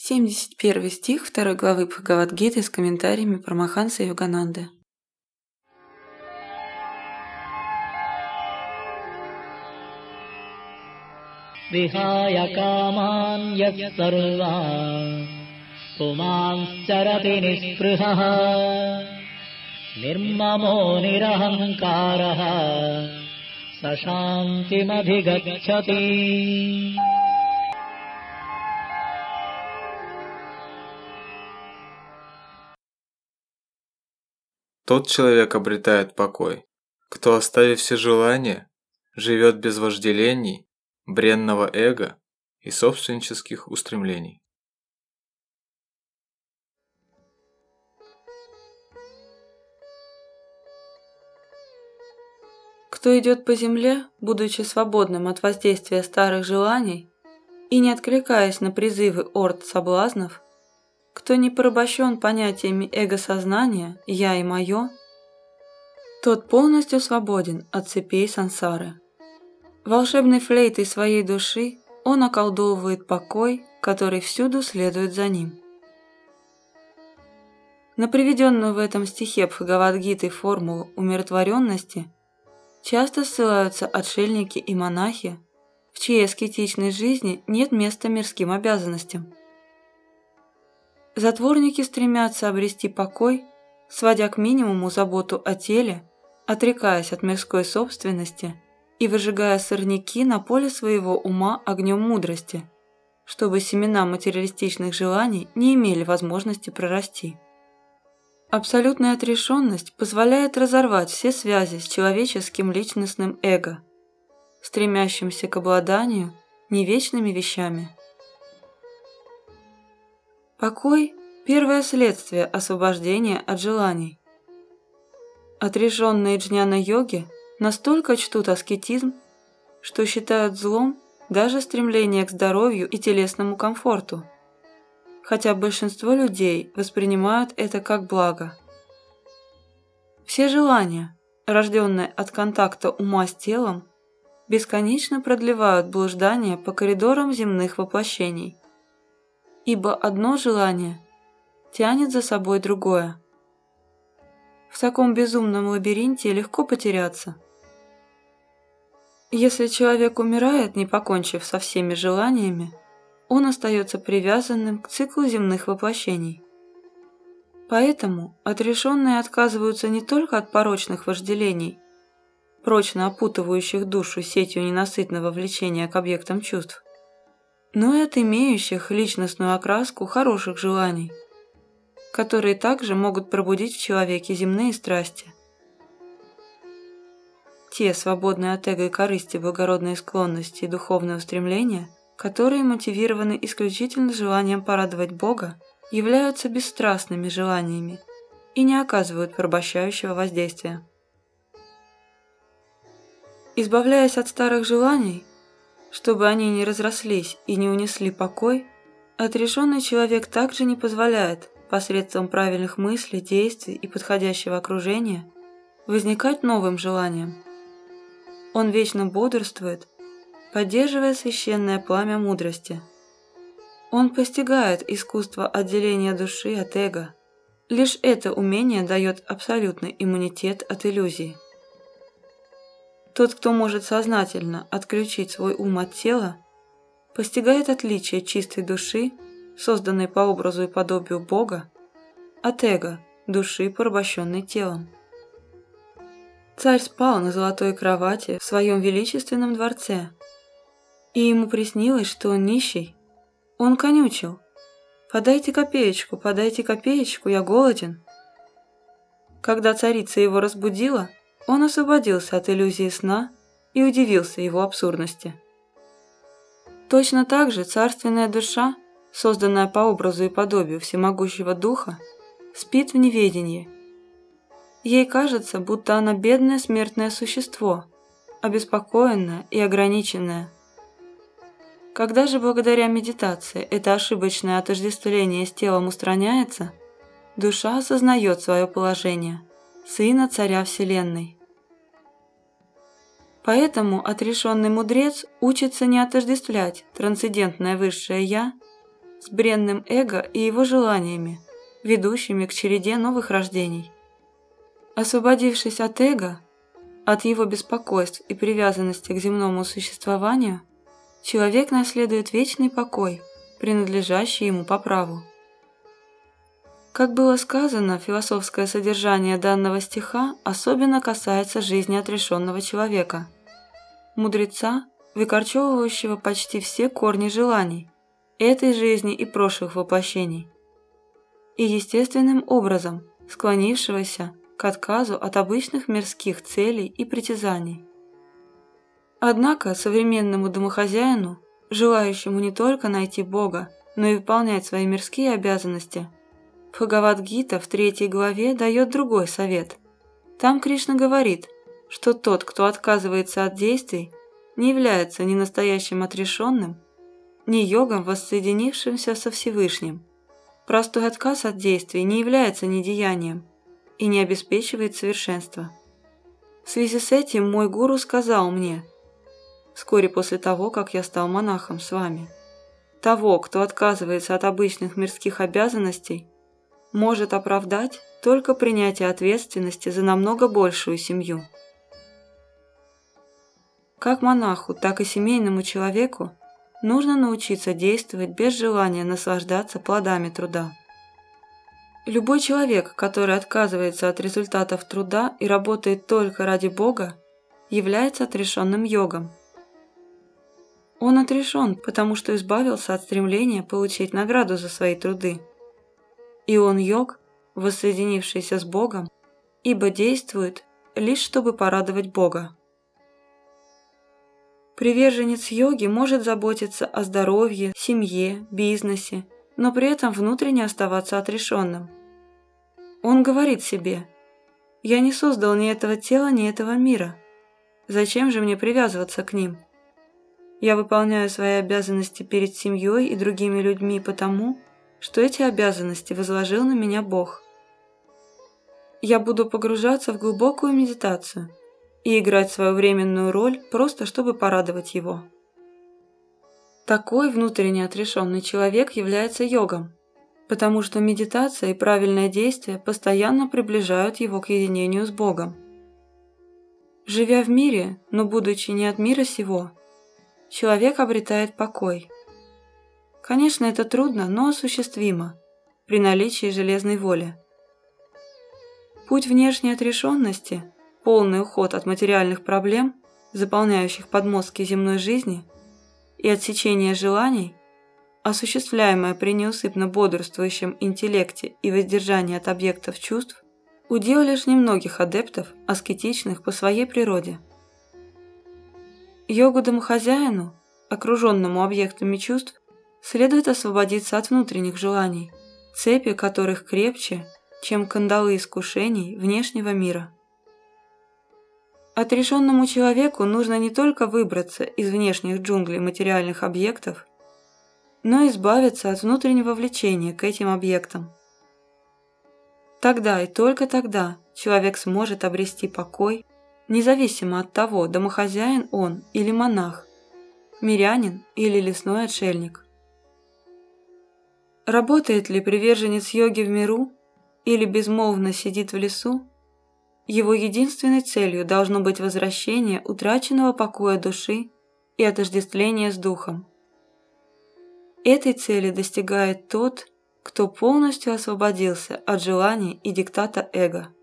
71 стих 2 главы Бхагавад-гиты с комментариями Парамаханса Йогананды. Вихая каман яссарва пуманчарати ниспрыха нирмамо нираханкараха сашантимадхигаччати. Тот человек обретает покой, кто, оставив все желания, живет без вожделений, бренного эго и собственнических устремлений. Кто идет по земле, будучи свободным от воздействия старых желаний и не откликаясь на призывы орд соблазнов, кто не порабощен понятиями эго-сознания «я» и «моё», тот полностью свободен от цепей сансары. Волшебной флейтой своей души он околдовывает покой, который всюду следует за ним. На приведенную в этом стихе Бхагавад-гиты формулу умиротворенности часто ссылаются отшельники и монахи, в чьей аскетичной жизни нет места мирским обязанностям. Затворники стремятся обрести покой, сводя к минимуму заботу о теле, отрекаясь от мирской собственности и выжигая сорняки на поле своего ума огнем мудрости, чтобы семена материалистичных желаний не имели возможности прорасти. Абсолютная отрешенность позволяет разорвать все связи с человеческим личностным эго, стремящимся к обладанию невечными вещами. Покой – первое следствие освобождения от желаний. Отрешенные джняна-йоги настолько чтут аскетизм, что считают злом даже стремление к здоровью и телесному комфорту, хотя большинство людей воспринимают это как благо. Все желания, рожденные от контакта ума с телом, бесконечно продлевают блуждание по коридорам земных воплощений, ибо одно желание тянет за собой другое. В таком безумном лабиринте легко потеряться. Если человек умирает, не покончив со всеми желаниями, он остается привязанным к циклу земных воплощений. Поэтому отрешенные отказываются не только от порочных вожделений, прочно опутывающих душу сетью ненасытного влечения к объектам чувств, но и от имеющих личностную окраску хороших желаний, которые также могут пробудить в человеке земные страсти. Те, свободные от эго и корысти, благородные склонности и духовные устремления, которые мотивированы исключительно желанием порадовать Бога, являются бесстрастными желаниями и не оказывают порабощающего воздействия. Избавляясь от старых желаний, чтобы они не разрослись и не унесли покой, отрешенный человек также не позволяет посредством правильных мыслей, действий и подходящего окружения возникать новым желаниям. Он вечно бодрствует, поддерживая священное пламя мудрости. Он постигает искусство отделения души от эго. Лишь это умение дает абсолютный иммунитет от иллюзий. Тот, кто может сознательно отключить свой ум от тела, постигает отличие чистой души, созданной по образу и подобию Бога, от эго, души, порабощенной телом. Царь спал на золотой кровати в своем величественном дворце, и ему приснилось, что он нищий. Он конючил: подайте копеечку, я голоден». Когда царица его разбудила, он освободился от иллюзии сна и удивился его абсурдности. Точно так же царственная душа, созданная по образу и подобию всемогущего духа, спит в неведении. Ей кажется, будто она бедное смертное существо, обеспокоенное и ограниченное. Когда же благодаря медитации это ошибочное отождествление с телом устраняется, душа осознает свое положение – сына царя Вселенной. Поэтому отрешенный мудрец учится не отождествлять трансцендентное высшее «Я» с бренным эго и его желаниями, ведущими к череде новых рождений. Освободившись от эго, от его беспокойств и привязанности к земному существованию, человек наследует вечный покой, принадлежащий ему по праву. Как было сказано, философское содержание данного стиха особенно касается жизни отрешенного человека, мудреца, выкорчевывающего почти все корни желаний этой жизни и прошлых воплощений, и естественным образом склонившегося к отказу от обычных мирских целей и притязаний. Однако современному домохозяину, желающему не только найти Бога, но и выполнять свои мирские обязанности, Бхагавад-гита в 3 главе дает другой совет. Там Кришна говорит, что тот, кто отказывается от действий, не является ни настоящим отрешенным, ни йогом, воссоединившимся со Всевышним. Простой отказ от действий не является недеянием и не обеспечивает совершенства. В связи с этим мой гуру сказал мне, вскоре после того, как я стал монахом с вами, того, кто отказывается от обычных мирских обязанностей, может оправдать только принятие ответственности за намного большую семью. Как монаху, так и семейному человеку нужно научиться действовать без желания наслаждаться плодами труда. Любой человек, который отказывается от результатов труда и работает только ради Бога, является отрешенным йогом. Он отрешен, потому что избавился от стремления получить награду за свои труды. И он йог, воссоединившийся с Богом, ибо действует лишь чтобы порадовать Бога. Приверженец йоги может заботиться о здоровье, семье, бизнесе, но при этом внутренне оставаться отрешенным. Он говорит себе: «Я не создал ни этого тела, ни этого мира. Зачем же мне привязываться к ним? Я выполняю свои обязанности перед семьей и другими людьми потому, что эти обязанности возложил на меня Бог. Я буду погружаться в глубокую медитацию и играть свою временную роль просто чтобы порадовать Его». Такой внутренне отрешенный человек является йогом, потому что медитация и правильное действие постоянно приближают его к единению с Богом. Живя в мире, но будучи не от мира сего, человек обретает покой. Конечно, это трудно, но осуществимо при наличии железной воли. Путь внешней отрешенности, полный уход от материальных проблем, заполняющих подмостки земной жизни, и отсечение желаний, осуществляемое при неусыпно бодрствующем интеллекте и воздержании от объектов чувств, удел лишь немногих адептов, аскетичных по своей природе. Йогу-домохозяину, окруженному объектами чувств, следует освободиться от внутренних желаний, цепи которых крепче, чем кандалы искушений внешнего мира. Отрешенному человеку нужно не только выбраться из внешних джунглей материальных объектов, но и избавиться от внутреннего влечения к этим объектам. Тогда и только тогда человек сможет обрести покой, независимо от того, домохозяин он или монах, мирянин или лесной отшельник. Работает ли приверженец йоги в миру или безмолвно сидит в лесу, его единственной целью должно быть возвращение утраченного покоя души и отождествление с духом. Этой цели достигает тот, кто полностью освободился от желаний и диктата эго.